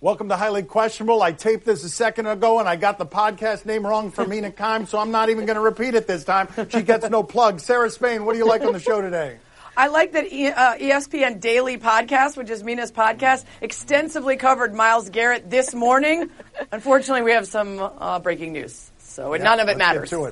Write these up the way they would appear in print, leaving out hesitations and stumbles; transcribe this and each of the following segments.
Welcome to Highly Questionable. I taped this a second ago, and I got the podcast name wrong for Mina Kimes, so I'm not even going to repeat it this time. She gets no plug. Sarah Spain, what do you like on the show today? I like that ESPN Daily Podcast, which is Mina's podcast, extensively covered Myles Garrett this morning. Unfortunately, we have some breaking news, so none of it matters. Get to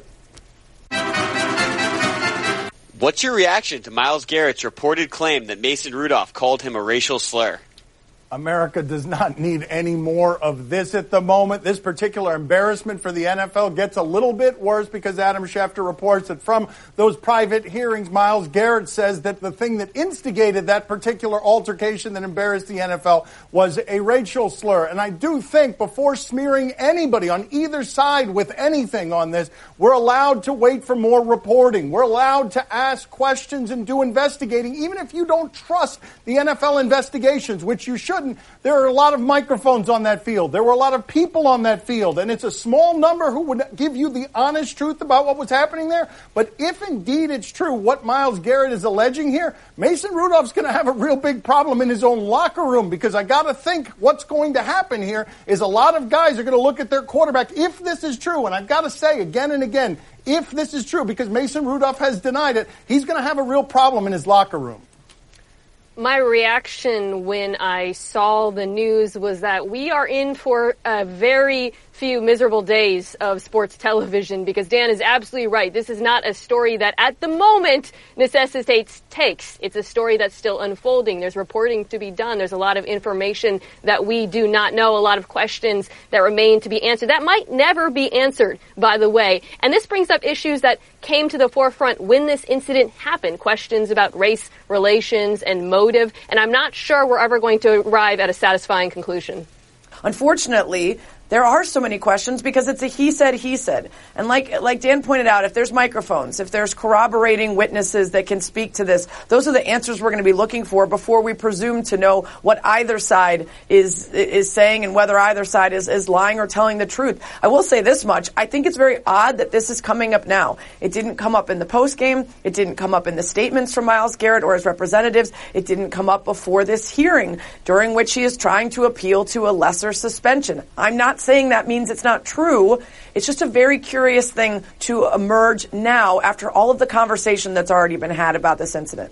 it. What's your reaction to Myles Garrett's reported claim that Mason Rudolph called him a racial slur? America does not need any more of this at the moment. This particular embarrassment for the NFL gets a little bit worse because Adam Schefter reports that from those private hearings, Myles Garrett says that the thing that instigated that particular altercation that embarrassed the NFL was a racial slur. And I do think before smearing anybody on either side with anything on this, we're allowed to wait for more reporting. We're allowed to ask questions and do investigating, even if you don't trust the NFL investigations, which you shouldn't. There are a lot of microphones on that field. There were a lot of people on that field, and it's a small number who would give you the honest truth about what was happening there. But if indeed it's true what Myles Garrett is alleging here, Mason Rudolph's going to have a real big problem in his own locker room, because I got to think what's going to happen here is a lot of guys are going to look at their quarterback, if this is true, and I've got to say again and again, if this is true, because Mason Rudolph has denied it, he's going to have a real problem in his locker room. My reaction when I saw the news was that we are in for a very few miserable days of sports television, because Dan is absolutely right. This is not a story that at the moment necessitates takes. It's a story that's still unfolding. There's reporting to be done. There's a lot of information that we do not know, a lot of questions that remain to be answered. That might never be answered, by the way. And this brings up issues that came to the forefront when this incident happened, questions about race relations and motive. And I'm not sure we're ever going to arrive at a satisfying conclusion. Unfortunately, there are so many questions because it's a he said. And like Dan pointed out, if there's microphones, if there's corroborating witnesses that can speak to this, those are the answers we're going to be looking for before we presume to know what either side is saying and whether either side is lying or telling the truth. I will say this much. I think it's very odd that this is coming up now. It didn't come up in the postgame. It didn't come up in the statements from Myles Garrett or his representatives. It didn't come up before this hearing, during which he is trying to appeal to a lesser suspension. I'm not saying that means it's not true. It's just a very curious thing to emerge now after all of the conversation that's already been had about this incident.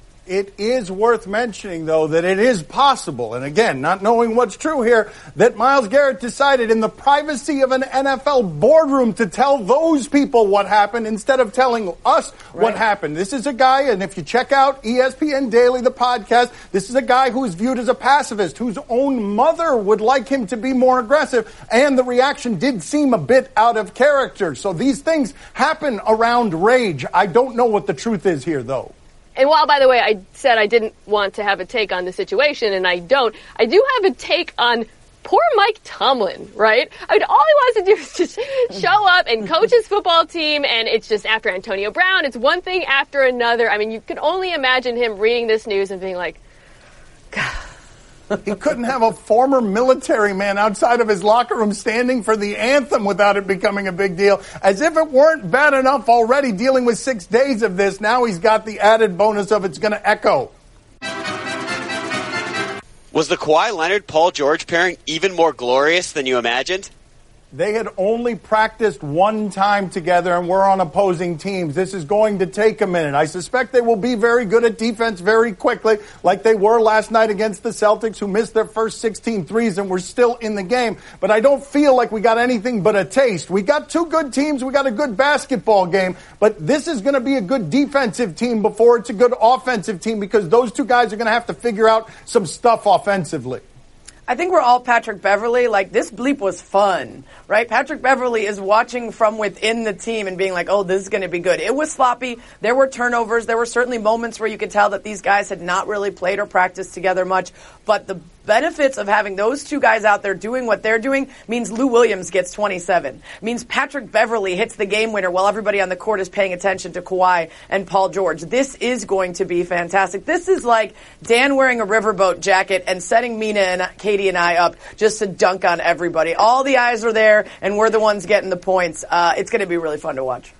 It is worth mentioning, though, that it is possible, and again, not knowing what's true here, that Myles Garrett decided in the privacy of an NFL boardroom to tell those people what happened instead of telling us what happened. This is a guy, and if you check out ESPN Daily, the podcast, this is a guy who is viewed as a pacifist, whose own mother would like him to be more aggressive, and the reaction did seem a bit out of character. So these things happen around rage. I don't know what the truth is here, though. And while, by the way, I said I didn't want to have a take on the situation, and I don't, I do have a take on poor Mike Tomlin, right? I mean, all he wants to do is just show up and coach his football team, and it's just after Antonio Brown, it's one thing after another. I mean, you can only imagine him reading this news and being like, God. He couldn't have a former military man outside of his locker room standing for the anthem without it becoming a big deal. As if it weren't bad enough already dealing with 6 days of this, now he's got the added bonus of it's going to echo. Was the Kawhi Leonard-Paul George pairing even more glorious than you imagined? They had only practiced one time together and were on opposing teams. This is going to take a minute. I suspect they will be very good at defense very quickly, like they were last night against the Celtics, who missed their first 16 threes and were still in the game. But I don't feel like we got anything but a taste. We got two good teams. We got a good basketball game. But this is going to be a good defensive team before it's a good offensive team, because those two guys are going to have to figure out some stuff offensively. I think we're all Patrick Beverley. Like, this bleep was fun, right? Patrick Beverley is watching from within the team and being like, oh, this is going to be good. It was sloppy. There were turnovers. There were certainly moments where you could tell that these guys had not really played or practiced together much. But the benefits of having those two guys out there doing what they're doing means Lou Williams gets 27. Means Patrick Beverley hits the game winner while everybody on the court is paying attention to Kawhi and Paul George. This is going to be fantastic. This is like Dan wearing a riverboat jacket and setting Mina and Katie and I up just to dunk on everybody. All the eyes are there, and we're the ones getting the points. It's going to be really fun to watch.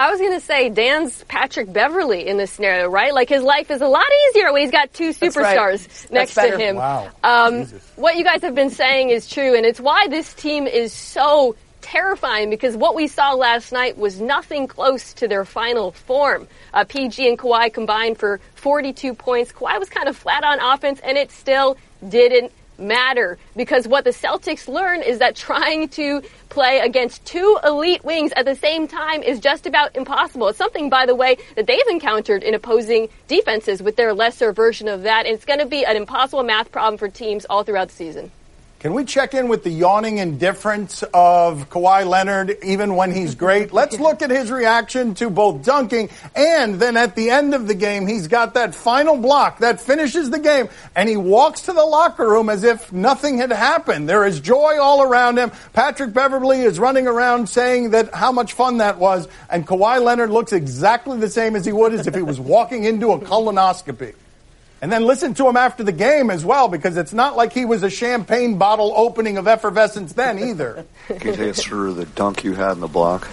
I was going to say Dan's Patrick Beverley in this scenario, right? Like, his life is a lot easier when he's got two superstars next to him. Wow. What you guys have been saying is true, and it's why this team is so terrifying, because what we saw last night was nothing close to their final form. PG and Kawhi combined for 42 points. Kawhi was kind of flat on offense, and it still didn't matter, because what the Celtics learn is that trying to play against two elite wings at the same time is just about impossible. It's something, by the way, that they've encountered in opposing defenses with their lesser version of that, and it's going to be an impossible math problem for teams all throughout the season. Can we check in with the yawning indifference of Kawhi Leonard even when he's great? Let's look at his reaction to both dunking and then at the end of the game, he's got that final block that finishes the game, and he walks to the locker room as if nothing had happened. There is joy all around him. Patrick Beverley is running around saying that how much fun that was, and Kawhi Leonard looks exactly the same as he would as if he was walking into a colonoscopy. And then listen to him after the game as well, because it's not like he was a champagne bottle opening of effervescence then either. Can you take us through the dunk you had in the block?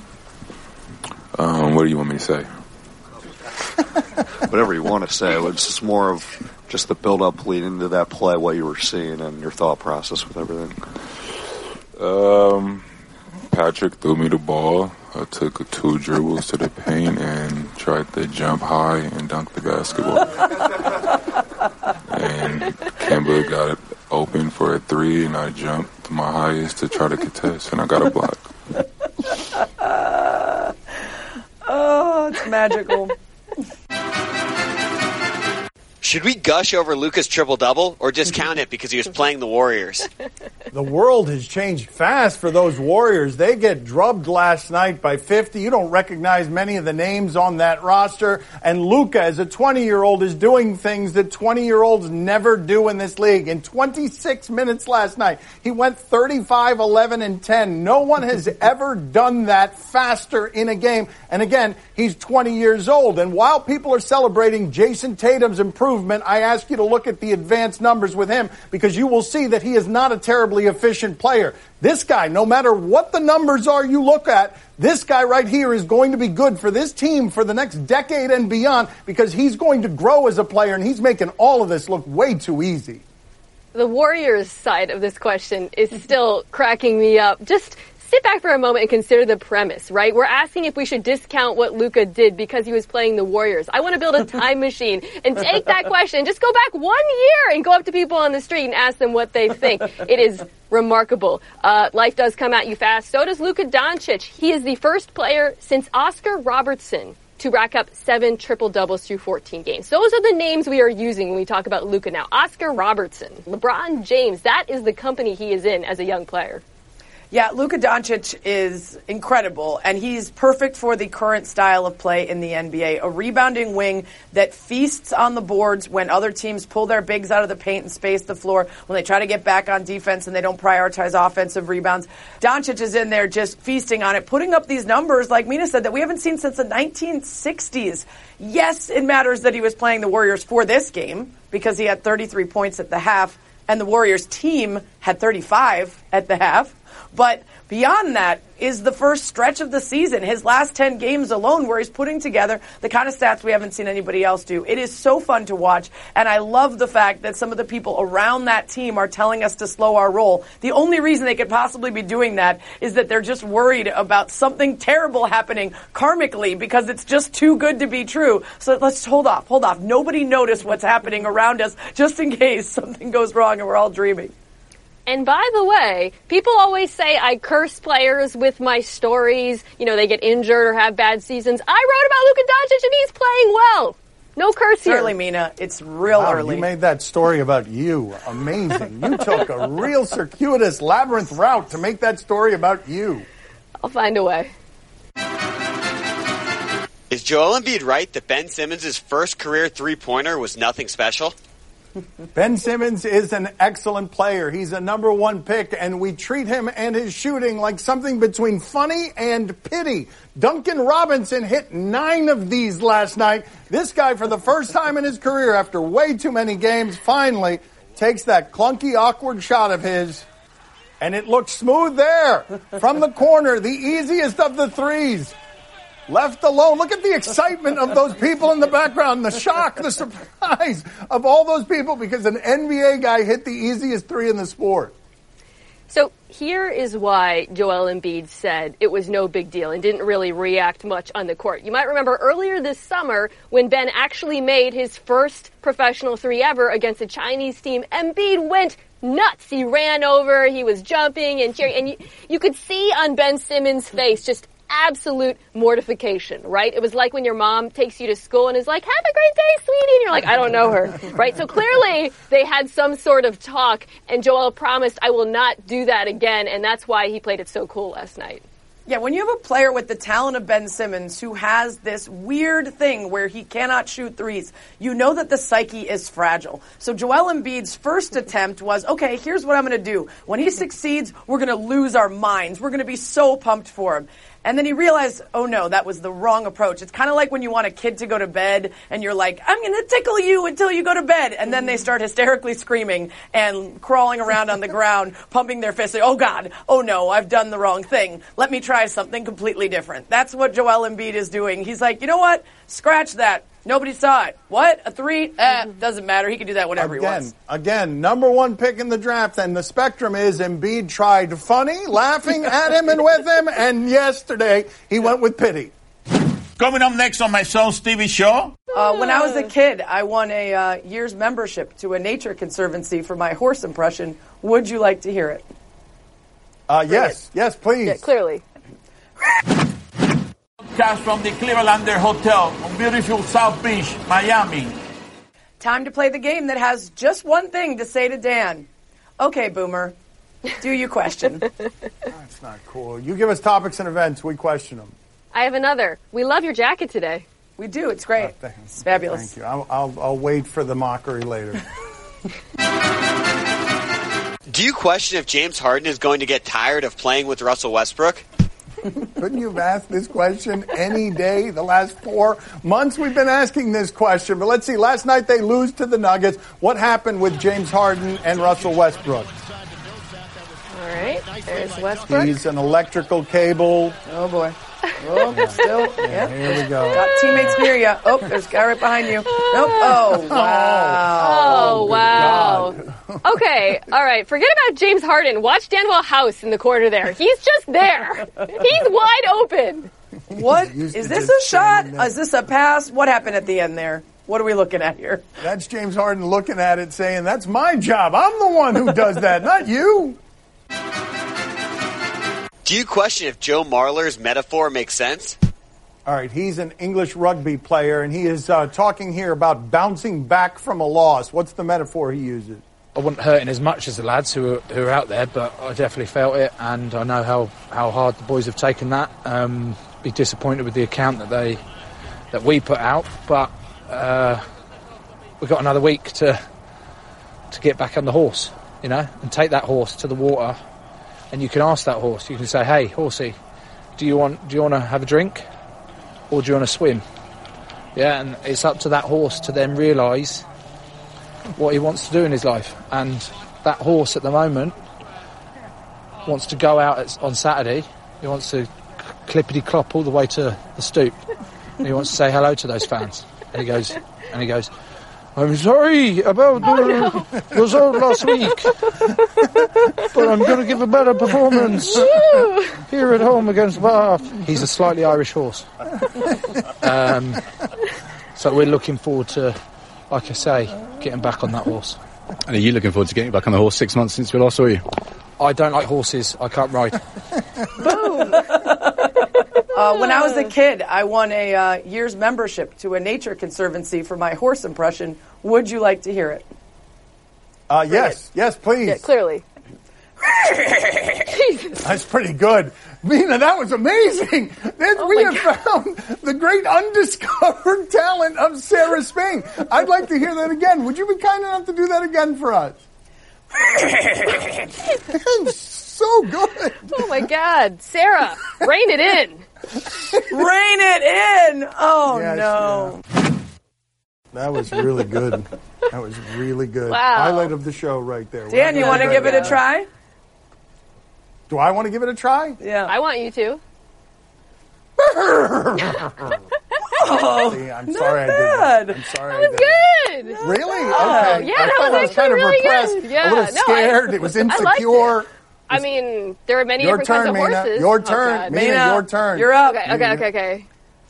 What do you want me to say? Whatever you want to say. It's just more of just the build-up leading to that play, what you were seeing and your thought process with everything. Patrick threw me the ball. I took 2 dribbles to the paint and tried to jump high and dunk the basketball. And Kemba got it open for a 3, and I jumped to my highest to try to contest, and I got a block. Oh, it's magical. Should we gush over Luka's triple-double or just count it because he was playing the Warriors? The world has changed fast for those Warriors. They get drubbed last night by 50. You don't recognize many of the names on that roster. And Luka, as a 20-year-old, is doing things that 20-year-olds never do in this league. In 26 minutes last night, he went 35, 11, and 10. No one has ever done that faster in a game. And again, he's 20 years old. And while people are celebrating Jason Tatum's improvement, I ask you to look at the advanced numbers with him, because you will see that he is not a terribly efficient player. This guy, no matter what the numbers are you look at, this guy right here is going to be good for this team for the next decade and beyond, because he's going to grow as a player, and he's making all of this look way too easy. The Warriors side of this question is still cracking me up. Just sit back for a moment and consider the premise, right? We're asking if we should discount what Luka did because he was playing the Warriors. I want to build a time machine and take that question and just go back 1 year and go up to people on the street and ask them what they think. It is remarkable. Life does come at you fast. So does Luka Doncic. He is the first player since Oscar Robertson to rack up 7 triple-doubles through 14 games. Those are the names we are using when we talk about Luka now. Oscar Robertson, LeBron James, that is the company he is in as a young player. Yeah, Luka Doncic is incredible, and he's perfect for the current style of play in the NBA. A rebounding wing that feasts on the boards when other teams pull their bigs out of the paint and space the floor, when they try to get back on defense and they don't prioritize offensive rebounds. Doncic is in there just feasting on it, putting up these numbers, like Mina said, that we haven't seen since the 1960s. Yes, it matters that he was playing the Warriors for this game, because he had 33 points at the half, and the Warriors team had 35 at the half. But beyond that is the first stretch of the season, his last 10 games alone, where he's putting together the kind of stats we haven't seen anybody else do. It is so fun to watch, and I love the fact that some of the people around that team are telling us to slow our roll. The only reason they could possibly be doing that is that they're just worried about something terrible happening karmically, because it's just too good to be true. So let's hold off. Nobody notice what's happening around us, just in case something goes wrong and we're all dreaming. And by the way, people always say I curse players with my stories. You know, they get injured or have bad seasons. I wrote about Luka Doncic and he's playing well. No curse here. Early, Mina. It's real early. You made that story about you. Amazing. You took a real circuitous labyrinth route to make that story about you. I'll find a way. Is Joel Embiid right that Ben Simmons' first career three-pointer was nothing special? Ben Simmons is an excellent player. He's a number 1 pick, and we treat him and his shooting like something between funny and pity. Duncan Robinson hit 9 of these last night. This guy, for the first time in his career, after way too many games, finally takes that clunky, awkward shot of his, and it looks smooth there from the corner, the easiest of the threes. left alone. Look at the excitement of those people in the background, the shock, the surprise of all those people because an NBA guy hit the easiest three in the sport. So here is why Joel Embiid said it was no big deal and didn't really react much on the court. You might remember earlier this summer when Ben actually made his first professional three ever against a Chinese team, Embiid went nuts. He ran over, he was jumping and cheering, and you could see on Ben Simmons' face just absolute mortification, right? It was like when your mom takes you to school and is like, have a great day, sweetie, and you're like, I don't know her, right? So clearly they had some sort of talk, and Joel promised, I will not do that again, and that's why he played it so cool last night. Yeah, when you have a player with the talent of Ben Simmons who has this weird thing where he cannot shoot threes, you know that the psyche is fragile. So Joel Embiid's first attempt was, okay, here's what I'm going to do. When he succeeds, we're going to lose our minds. We're going to be so pumped for him. And then he realized, oh no, that was the wrong approach. It's kind of like when you want a kid to go to bed and you're like, I'm going to tickle you until you go to bed. And then they start hysterically screaming and crawling around on the ground, pumping their fists. Like, oh God, oh no, I've done the wrong thing. Let me try something completely different. That's what Joel Embiid is doing. He's like, you know what? Scratch that. Nobody saw it. What? A three? Doesn't matter. He can do that whenever he wants. Again, number one pick in the draft, and the spectrum is Embiid tried funny, laughing at him and with him, and yesterday he went with pity. Coming up next on my son's TV show. When I was a kid, I won a year's membership to a nature conservancy for my horse impression. Would you like to hear it? Yes, please. Yeah, clearly. Cast from the Clevelander Hotel on beautiful South Beach, Miami. Time to play the game that has just one thing to say to Dan. Okay, Boomer, do you question? That's not cool. You give us topics and events, we question them. I have another. We love your jacket today. We do. It's great. It's fabulous. Thank you. I'll wait for the mockery later. Do you question if James Harden is going to get tired of playing with Russell Westbrook? Couldn't you have asked this question any day? The last 4 months we've been asking this question. But let's see. Last night they lose to the Nuggets. What happened with James Harden and Russell Westbrook? All right. There's Westbrook. He's an electrical cable. Oh, boy. Oh, still. Yeah. Here we go. Got teammates near you. Oh, there's a guy right behind you. Nope. Oh, wow. Oh, wow. Okay. All right. Forget about James Harden. Watch Danwell House in the corner there. He's just there. He's wide open. What? Is this a shot? Is this a pass? What happened at the end there? What are we looking at here? That's James Harden looking at it saying, that's my job. I'm the one who does that, not you. Do you question if Joe Marler's metaphor makes sense? All right, he's an English rugby player, and he is talking here about bouncing back from a loss. What's the metaphor he uses? I wasn't hurting as much as the lads who are out there, but I definitely felt it, and I know how hard the boys have taken that. Be disappointed with the account that we put out, but we've got another week to get back on the horse, you know, and take that horse to the water. And you can ask that horse. You can say, "Hey, horsey, do you want to have a drink, or do you want to swim?" Yeah, and it's up to that horse to then realise what he wants to do in his life. And that horse at the moment wants to go out on Saturday. He wants to clippity clop all the way to the stoop. And he wants to say hello to those fans. And he goes, I'm sorry about the result last week, but I'm going to give a better performance here at home against Bath. He's a slightly Irish horse. So we're looking forward to, like I say, getting back on that horse. And are you looking forward to getting back on the horse 6 months since we last saw you? I don't like horses. I can't ride. Boom! When I was a kid, I won a year's membership to a nature conservancy for my horse impression. Would you like to hear it? Yes, please. Yeah, clearly. That's pretty good. Mina, that was amazing. We have found the great undiscovered talent of Sarah Spang. I'd like to hear that again. Would you be kind enough to do that again for us? So good. Oh, my God. Sarah, rein it in. Rein it in. Oh, yes, no. Yeah. That was really good. That was really good. Wow. Highlight of the show right there. Dan, you want to give it a try? Do I want to give it a try? Yeah. I want you to. Oh, See, I'm sorry I did that. I'm sorry That was good. Really? Oh, Okay. yeah, I that thought was I was kind of actually really repressed, good. Yeah, a little scared. It was insecure. I mean, there are many Your different turn, kinds of Mina. horses. Your Oh, turn. God. Mina, your turn. You're up. Okay.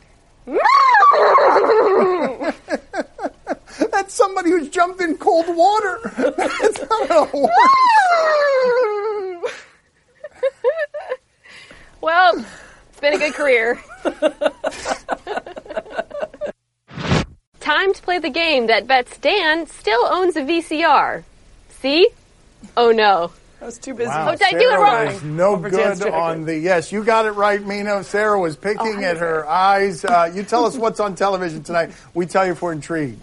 That's somebody who's jumped in cold water. That's not a horse. Well, it's been a good career. Time to play the game that bets Dan still owns a VCR. See? Oh no. I was too busy. Wow, Oh, did I do it Sarah wrong? was no good on the... Yes, you got it right, Mina. Sarah was picking at her eyes. You tell us what's on television tonight. We tell you if we're intrigued.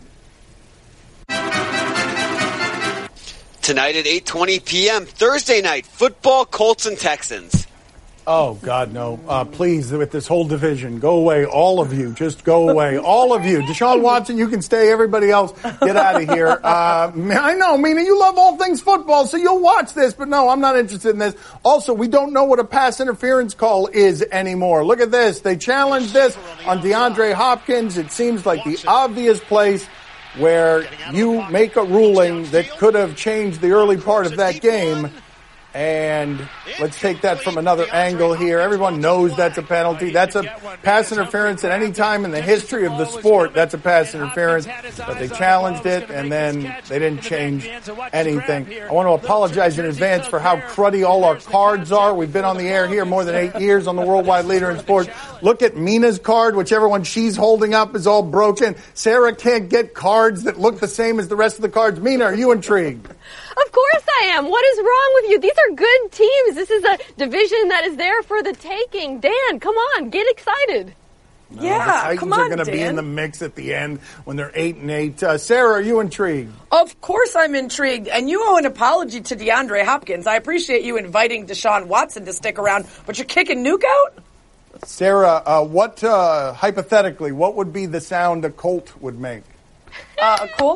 Tonight at 8:20 p.m., Thursday night, football, Colts and Texans. Oh, God, no. Please, with this whole division, go away. All of you. Just go away. All of you. Deshaun Watson, you can stay. Everybody else, get out of here. I know, Mina, you love all things football, so you'll watch this. But no, I'm not interested in this. Also, we don't know what a pass interference call is anymore. Look at this. They challenged this on DeAndre Hopkins. It seems like the obvious place where you make a ruling that could have changed the early part of that game. And let's take that from another angle here. Everyone knows that's a penalty. That's a pass interference at any time in the history of the sport. That's a pass interference. But they challenged it, and then they didn't change anything. I want to apologize in advance for how cruddy all our cards are. We've been on the air here more than 8 years on the Worldwide Leader in Sports. Look at Mina's card. Whichever one she's holding up is all broken. Sarah can't get cards that look the same as the rest of the cards. Mina, are you intrigued? Of course I am. What is wrong with you? These are good teams. This is a division that is there for the taking. Dan, come on, get excited. No, the Titans are going to be in the mix at the end when they're 8-8. Sarah, are you intrigued? Of course I'm intrigued. And you owe an apology to DeAndre Hopkins. I appreciate you inviting Deshaun Watson to stick around, but you're kicking Nuke out? Sarah, hypothetically, what would be the sound a Colt would make? A Colt?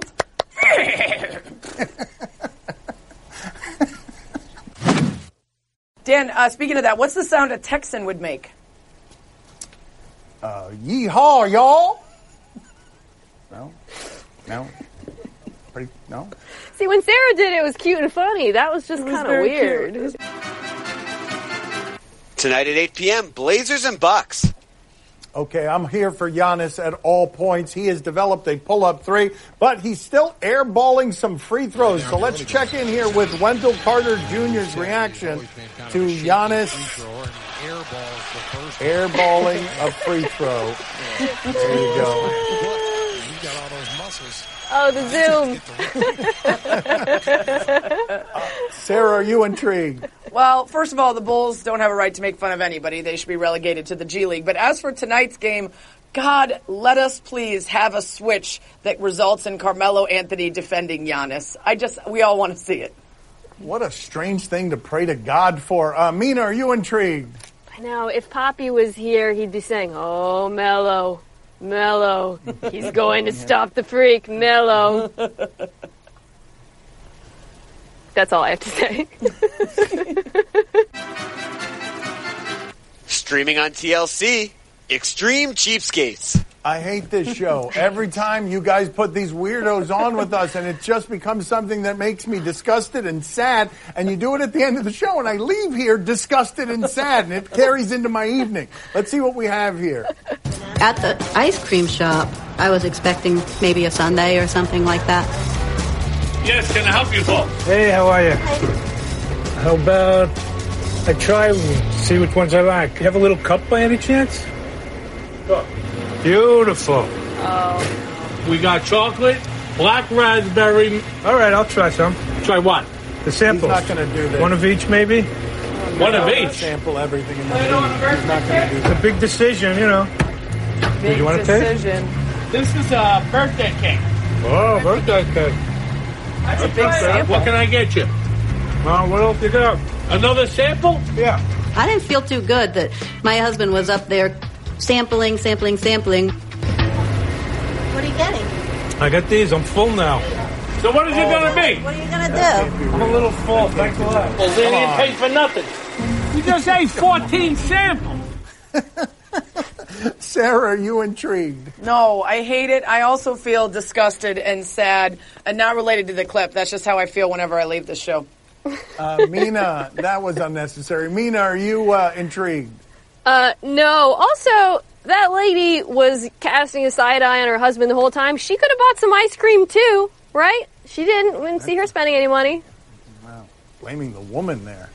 Dan, speaking of that, what's the sound a Texan would make? Yeehaw, y'all! No? No? See, when Sarah did it, it was cute and funny. That was just kind of weird. Cute. Tonight at 8 p.m., Blazers and Bucks. Okay, I'm here for Giannis at all points. He has developed a pull-up three, but he's still airballing some free throws. So let's check in here with Wendell Carter Jr.'s reaction to Giannis airballing a free throw. There you go. Oh, the zoom. Sarah, are you intrigued? Well, first of all, the Bulls don't have a right to make fun of anybody. They should be relegated to the G League. But as for tonight's game, God, let us please have a switch that results in Carmelo Anthony defending Giannis. We all want to see it. What a strange thing to pray to God for. Mina, are you intrigued? I know. If Poppy was here, he'd be saying, "Oh, Melo, he's going to stop the freak, Melo." That's all I have to say. Streaming on TLC, Extreme Cheapskates. I hate this show. Every time you guys put these weirdos on with us, and it just becomes something that makes me disgusted and sad, and you do it at the end of the show, and I leave here disgusted and sad, and it carries into my evening. Let's see what we have here. At the ice cream shop, I was expecting maybe a sundae or something like that. Yes, can I help you, Paul? Hey, how are you? How about I try and see which ones I like? You have a little cup by any chance? Sure. Beautiful. Oh. We got chocolate, black raspberry. All right, I'll try some. Try what? The samples. He's not going to do this. One of each, maybe? One of each? Sample everything in the league. He's not going to do It's a big decision, you know. Big you want to decision. This is a birthday cake. Oh, birthday cake. That's a big sample. What can I get you? Well, what else you got? Another sample? Yeah. I didn't feel too good that my husband was up there sampling. What are you getting? I got these. I'm full now. So what is it going to be? What are you going to do? I'm a little full. Thanks a lot. Well, then you pay for nothing. You just ate 14 samples. Sarah, are you intrigued? No, I hate it. I also feel disgusted and sad, and not related to the clip. That's just how I feel whenever I leave this show. Mina, that was unnecessary. Mina, are you intrigued? No. Also, that lady was casting a side eye on her husband the whole time. She could have bought some ice cream too, right? She didn't. We didn't see her spending any money. Wow. Blaming the woman there.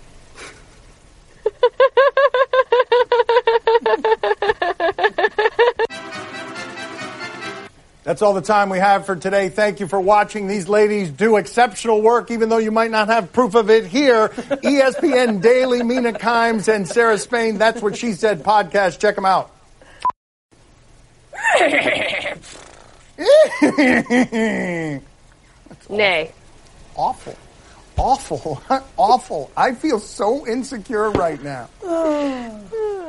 That's all the time we have for today. Thank you for watching. These ladies do exceptional work, even though you might not have proof of it here. ESPN Daily, Mina Kimes and Sarah Spain. That's What She Said podcast. Check them out. Nay. Awful. Awful. Awful. I feel so insecure right now.